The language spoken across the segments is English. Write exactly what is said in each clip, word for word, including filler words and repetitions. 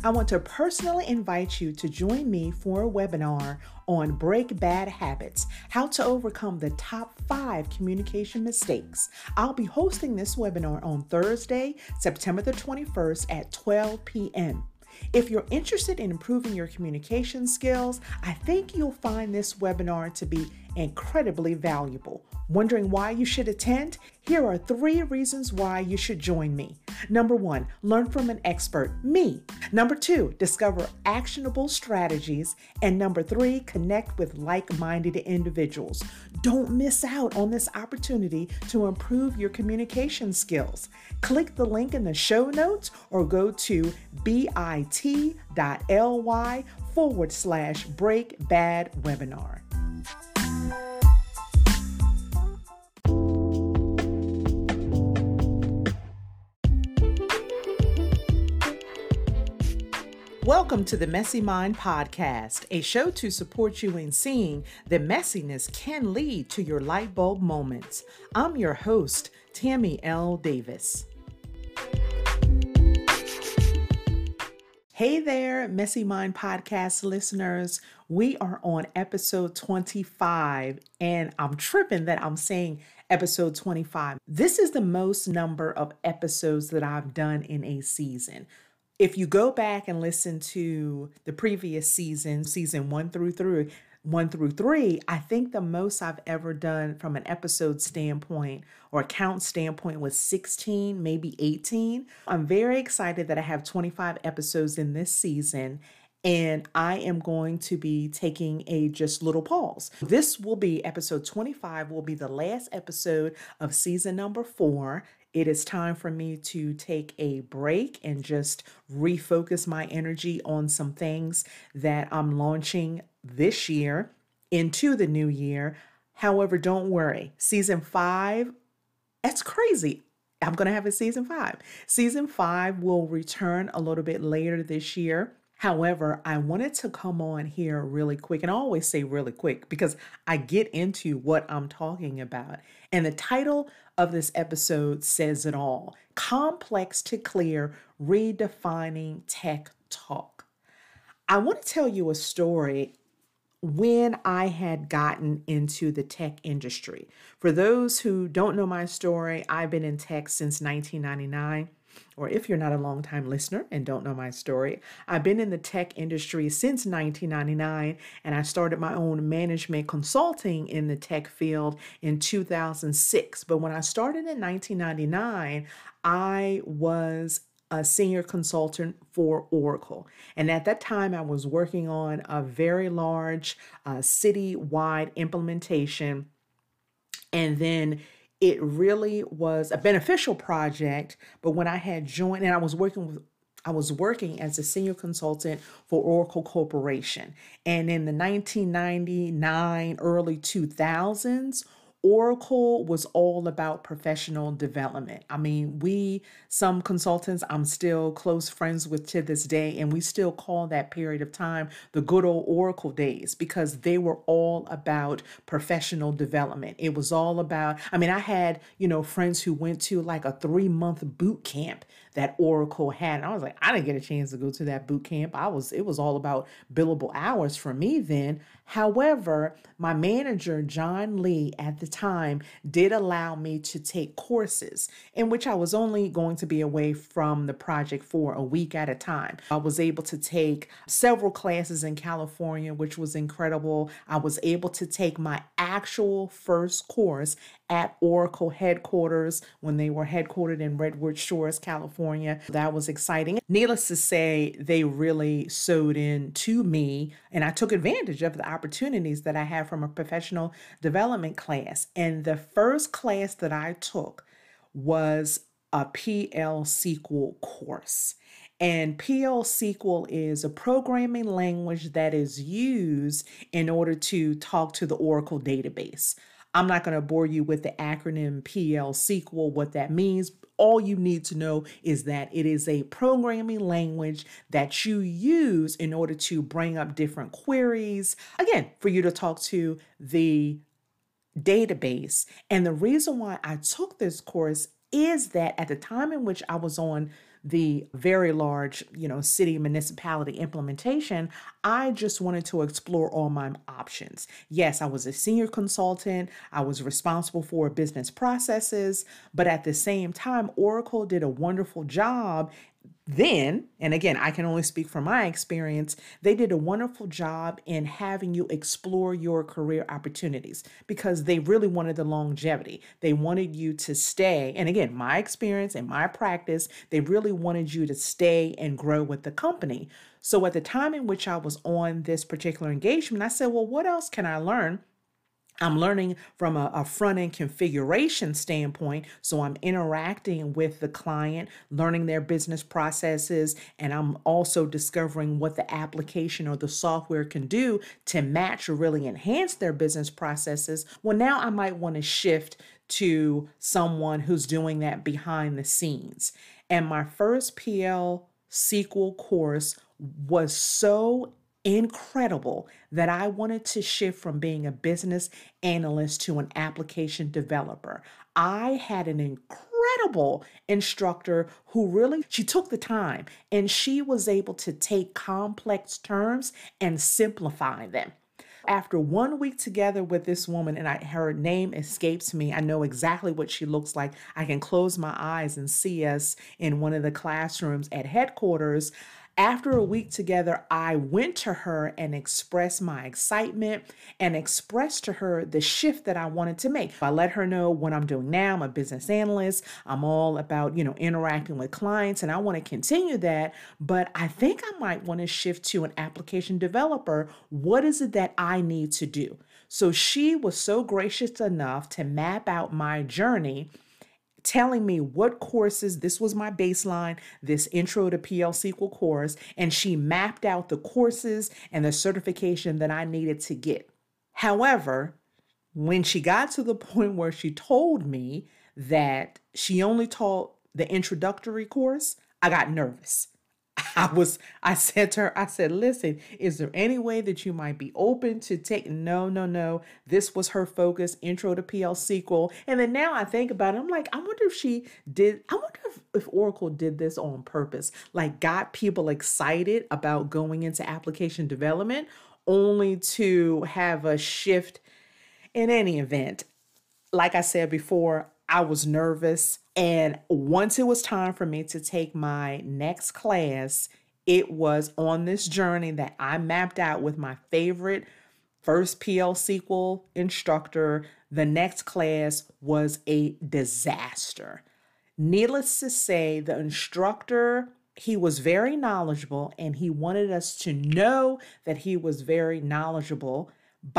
I want to personally invite you to join me for a webinar on Break Bad Habits, how to overcome the top five communication mistakes. I'll be hosting this webinar on Thursday, September the twenty-first at twelve p.m. If you're interested in improving your communication skills, I think you'll find this webinar to be incredibly valuable. Wondering why you should attend? Here are three reasons why you should join me. Number one, learn from an expert, me. Number two, discover actionable strategies. And number three, connect with like-minded individuals. Don't miss out on this opportunity to improve your communication skills. Click the link in the show notes or go to bit.ly forward slash break bad webinar. Welcome to the Messy Mind Podcast, a show to support you in seeing that messiness can lead to your light bulb moments. I'm your host, Tammy L. Davis. Hey there, Messy Mind Podcast listeners. We are on episode twenty-five, and I'm tripping that I'm saying episode twenty-five. This is the most number of episodes that I've done in a season. If you go back and listen to the previous season, season one through three, one through three, I think the most I've ever done from an episode standpoint or count standpoint was sixteen, maybe eighteen. I'm very excited that I have twenty-five episodes in this season, and I am going to be taking a just little pause. This will be episode twenty-five, will be the last episode of season number four. It is time for me to take a break and just refocus my energy on some things that I'm launching this year into the new year. However, don't worry. Season five, that's crazy. I'm going to have a season five. Season five will return a little bit later this year. However, I wanted to come on here really quick, and I always say really quick because I get into what I'm talking about. And the title of this episode says it all. Complex to Clear, Redefining Tech Talk. I want to tell you a story when I had gotten into the tech industry. For those who don't know my story, I've been in tech since nineteen ninety-nine. Or if you're not a longtime listener and don't know my story, I've been in the tech industry since nineteen ninety-nine, and I started my own management consulting in the tech field in two thousand six. But when I started in nineteen ninety-nine, I was a senior consultant for Oracle. And at that time, I was working on a very large uh, city-wide implementation. And then it really was a beneficial project, but when I had joined, and I was working with, I was working as a senior consultant for Oracle Corporation. And in the nineteen ninety-nine, early two thousands, Oracle was all about professional development. I mean, we, some consultants I'm still close friends with to this day, and we still call that period of time the good old Oracle days because they were all about professional development. It was all about, I mean, I had, you know, friends who went to like a three month boot camp that Oracle had. And I was like, I didn't get a chance to go to that boot camp. I was, it was all about billable hours for me then. However, my manager, John Lee, at the time did allow me to take courses in which I was only going to be away from the project for a week at a time. I was able to take several classes in California, which was incredible. I was able to take my actual first course at Oracle headquarters when they were headquartered in Redwood Shores, California. That was exciting. Needless to say, they really sewed in to me, and I took advantage of the opportunities that I had from a professional development class. And the first class that I took was a P L S Q L course. And P L S Q L is a programming language that is used in order to talk to the Oracle database. I'm not going to bore you with the acronym P L S Q L, what that means. All you need to know is that it is a programming language that you use in order to bring up different queries, again, for you to talk to the database. And the reason why I took this course is that at the time in which I was on the very large, you know, city municipality implementation, I just wanted to explore all my options. Yes, I was a senior consultant. I was responsible for business processes, but at the same time, Oracle did a wonderful job then, and again, I can only speak from my experience, they did a wonderful job in having you explore your career opportunities because they really wanted the longevity. They wanted you to stay. And again, my experience and my practice, they really wanted you to stay and grow with the company. So at the time in which I was on this particular engagement, I said, well, what else can I learn? I'm learning from a, a front-end configuration standpoint. So I'm interacting with the client, learning their business processes, and I'm also discovering what the application or the software can do to match or really enhance their business processes. Well, now I might want to shift to someone who's doing that behind the scenes. And my first P L S Q L course was so incredible that I wanted to shift from being a business analyst to an application developer. I had an incredible instructor who really, she took the time and she was able to take complex terms and simplify them. After one week together with this woman, and I, her name escapes me, I know exactly what she looks like. I can close my eyes and see us in one of the classrooms at headquarters. After a week together, I went to her and expressed my excitement and expressed to her the shift that I wanted to make. I let her know what I'm doing now. I'm a business analyst. I'm all about, you know, interacting with clients, and I want to continue that. But I think I might want to shift to an application developer. What is it that I need to do? So she was so gracious enough to map out my journey, telling me what courses, this was my baseline, this intro to P L S Q L course, and she mapped out the courses and the certification that I needed to get. However, when she got to the point where she told me that she only taught the introductory course, I got nervous. I was, I said to her, I said, listen, is there any way that you might be open to take, no, no, no. This was her focus, intro to P L S Q L. And then now I think about it, I'm like, I wonder if she did, I wonder if, if Oracle did this on purpose, like got people excited about going into application development only to have a shift. In any event, like I said before, I was nervous. And once it was time for me to take my next class, it was on this journey that I mapped out with my favorite first P L S Q L instructor. The next class was a disaster. Needless to say, the instructor, he was very knowledgeable, and he wanted us to know that he was very knowledgeable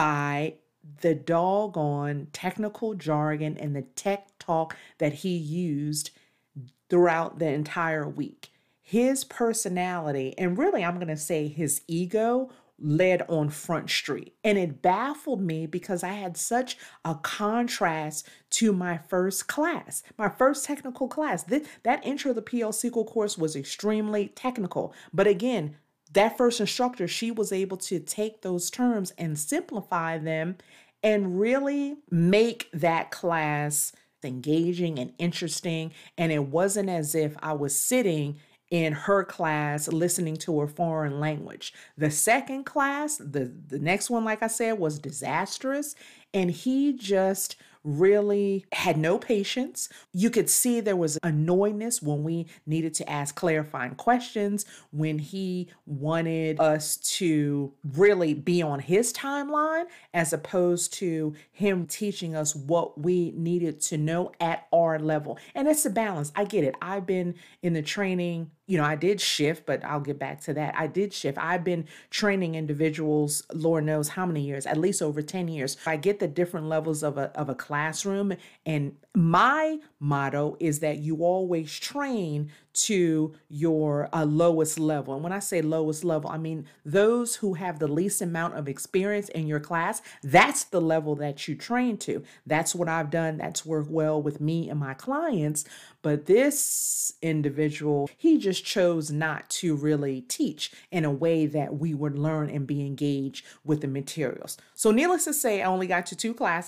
by the doggone technical jargon and the tech talk that he used throughout the entire week. His personality, and really I'm going to say his ego, led on Front Street. And it baffled me because I had such a contrast to my first class, my first technical class. This, that intro to the P L S Q L course was extremely technical. But again, that first instructor, she was able to take those terms and simplify them and really make that class engaging and interesting. And it wasn't as if I was sitting in her class listening to a foreign language. The second class, the, the next one, like I said, was disastrous. And he just really had no patience. You could see there was annoyedness when we needed to ask clarifying questions, when he wanted us to really be on his timeline as opposed to him teaching us what we needed to know at our level. And it's a balance. I get it. I've been in the training, you know, I did shift, but I'll get back to that. I did shift. I've been training individuals, Lord knows how many years, at least over ten years. I get the different levels of a, of a classroom. And my motto is that you always train to your uh, lowest level. And when I say lowest level, I mean those who have the least amount of experience in your class. That's the level that you train to. That's what I've done. That's worked well with me and my clients. But this individual, he just chose not to really teach in a way that we would learn and be engaged with the materials. So needless to say, I only got to two classes.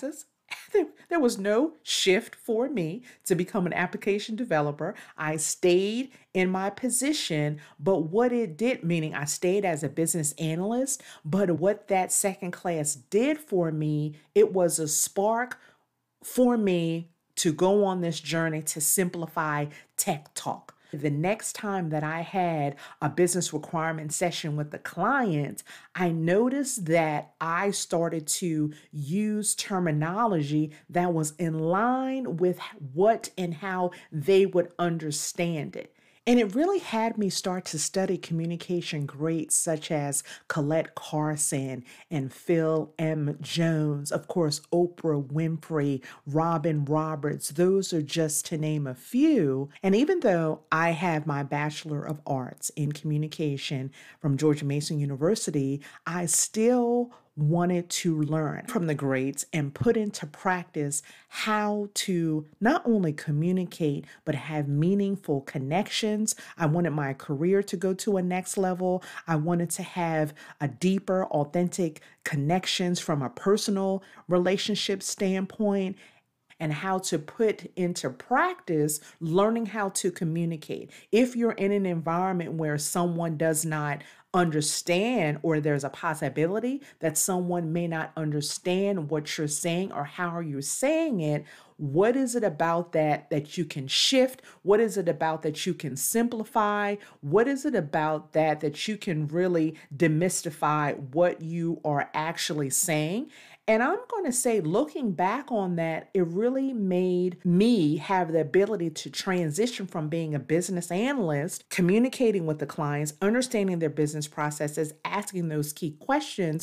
There, there was no shift for me to become an application developer. I stayed in my position, but what it did, meaning I stayed as a business analyst, but what that second class did for me, it was a spark for me to go on this journey to simplify tech talk. The next time that I had a business requirement session with the client, I noticed that I started to use terminology that was in line with what and how they would understand it. And it really had me start to study communication greats such as Colette Carson and Phil M. Jones, of course, Oprah Winfrey, Robin Roberts. Those are just to name a few. And even though I have my Bachelor of Arts in Communication from George Mason University, I still wanted to learn from the greats and put into practice how to not only communicate, but have meaningful connections. I wanted my career to go to a next level. I wanted to have a deeper, authentic connections from a personal relationship standpoint, and how to put into practice learning how to communicate. If you're in an environment where someone does not understand, or there's a possibility that someone may not understand what you're saying or how you're saying it, what is it about that that you can shift? What is it about that you can simplify? What is it about that that you can really demystify what you are actually saying? And I'm going to say, looking back on that, it really made me have the ability to transition from being a business analyst, communicating with the clients, understanding their business processes, asking those key questions,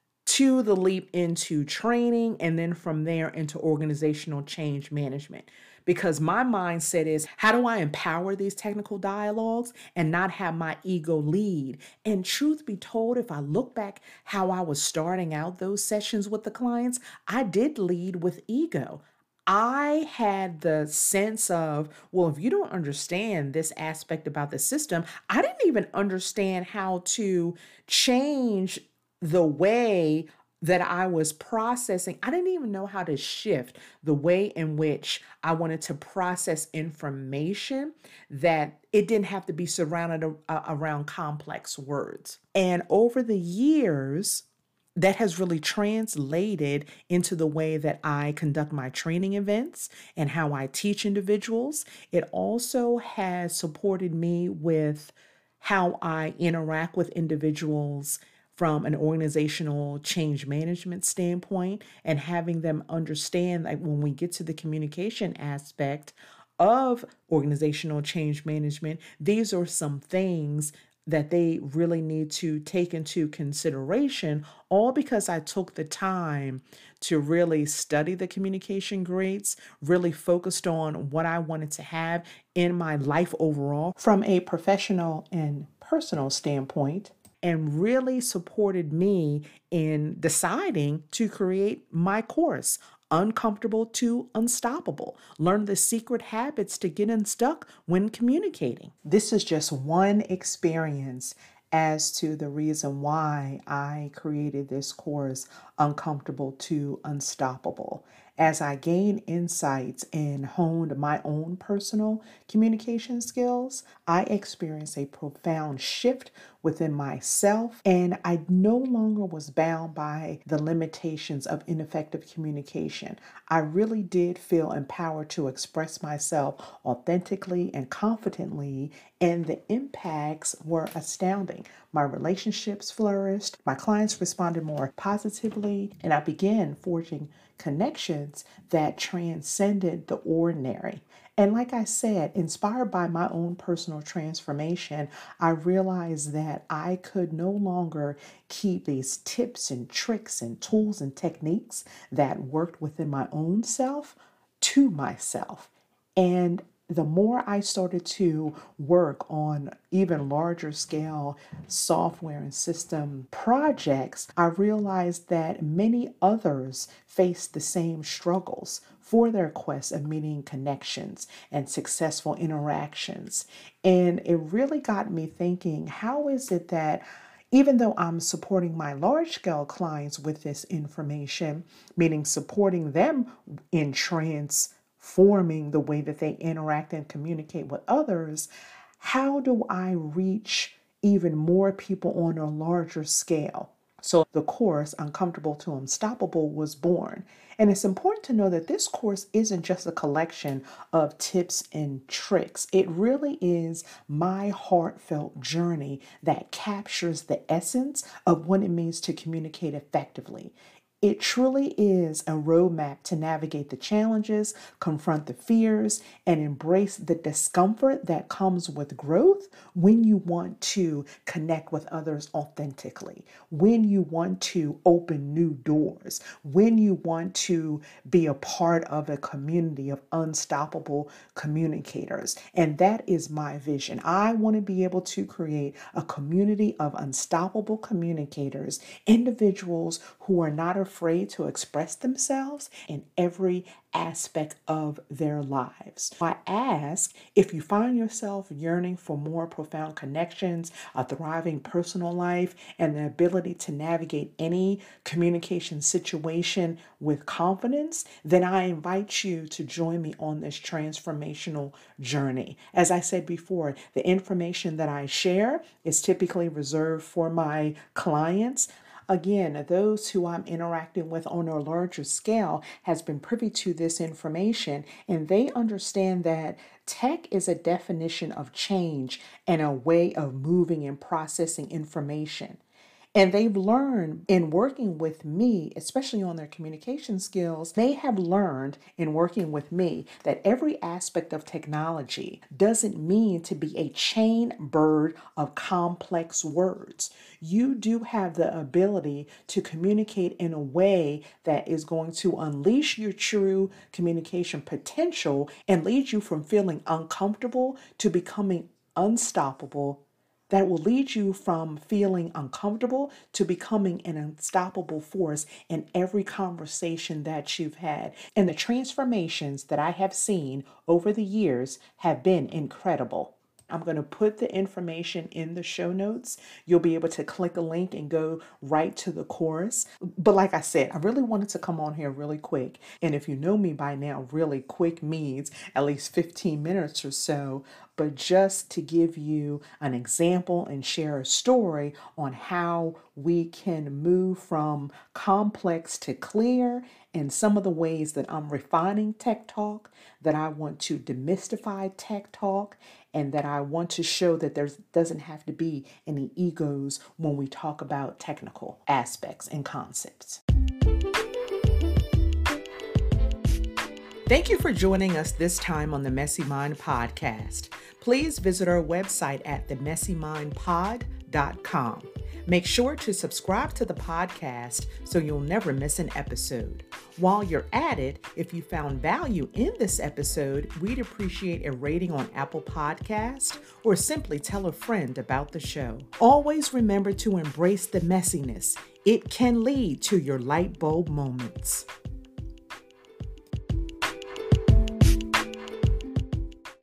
to the leap into training, and then from there into organizational change management. Because my mindset is, how do I empower these technical dialogues and not have my ego lead? And truth be told, if I look back how I was starting out those sessions with the clients, I did lead with ego. I had the sense of, well, if you don't understand this aspect about the system, I didn't even understand how to change the way that I was processing. I didn't even know how to shift the way in which I wanted to process information, that it didn't have to be surrounded a- around complex words. And over the years, that has really translated into the way that I conduct my training events and how I teach individuals. It also has supported me with how I interact with individuals from an organizational change management standpoint, and having them understand that when we get to the communication aspect of organizational change management, these are some things that they really need to take into consideration, all because I took the time to really study the communication greats, really focused on what I wanted to have in my life overall from a professional and personal standpoint, and really supported me in deciding to create my course, Uncomfortable to Unstoppable. Learn the secret habits to get unstuck when communicating. This is just one experience as to the reason why I created this course, Uncomfortable to Unstoppable. As I gained insights and honed my own personal communication skills, I experienced a profound shift within myself, and I no longer was bound by the limitations of ineffective communication. I really did feel empowered to express myself authentically and confidently, and the impacts were astounding. My relationships flourished, my clients responded more positively, and I began forging connections that transcended the ordinary. And like I said, inspired by my own personal transformation, I realized that I could no longer keep these tips and tricks and tools and techniques that worked within my own self to myself. And the more I started to work on even larger scale software and system projects, I realized that many others faced the same struggles for their quest of meeting connections and successful interactions. And it really got me thinking, how is it that Even though I'm supporting my large scale clients with this information, meaning supporting them in transforming the way that they interact and communicate with others, how do I reach even more people on a larger scale? So the course, Uncomfortable to Unstoppable, was born. And it's important to know that this course isn't just a collection of tips and tricks. It really is my heartfelt journey that captures the essence of what it means to communicate effectively. It truly is a roadmap to navigate the challenges, confront the fears, and embrace the discomfort that comes with growth when you want to connect with others authentically, when you want to open new doors, when you want to be a part of a community of unstoppable communicators. And that is my vision. I want to be able to create a community of unstoppable communicators, individuals who are not afraid to express themselves in every aspect of their lives. I ask, if you find yourself yearning for more profound connections, a thriving personal life, and the ability to navigate any communication situation with confidence, then I invite you to join me on this transformational journey. As I said before, the information that I share is typically reserved for my clients. Again, those who I'm interacting with on a larger scale has been privy to this information, and they understand that tech is a definition of change and a way of moving and processing information. And they've learned in working with me, especially on their communication skills, they have learned in working with me that every aspect of technology doesn't mean to be a chain bird of complex words. You do have the ability to communicate in a way that is going to unleash your true communication potential and lead you from feeling uncomfortable to becoming unstoppable. That will lead you from feeling uncomfortable to becoming an unstoppable force in every conversation that you've had. And the transformations that I have seen over the years have been incredible. I'm going to put the information in the show notes. You'll be able to click a link and go right to the course. But like I said, I really wanted to come on here really quick. And if you know me by now, really quick means at least fifteen minutes or so. But just to give you an example and share a story on how we can move from complex to clear, and some of the ways that I'm refining tech talk, that I want to demystify tech talk, and that I want to show that there doesn't have to be any egos when we talk about technical aspects and concepts. Thank you for joining us this time on the Messy Mind Podcast. Please visit our website at the messy mind pod dot com. Make sure to subscribe to the podcast so you'll never miss an episode. While you're at it, if you found value in this episode, we'd appreciate a rating on Apple Podcasts or simply tell a friend about the show. Always remember to embrace the messiness. It can lead to your light bulb moments.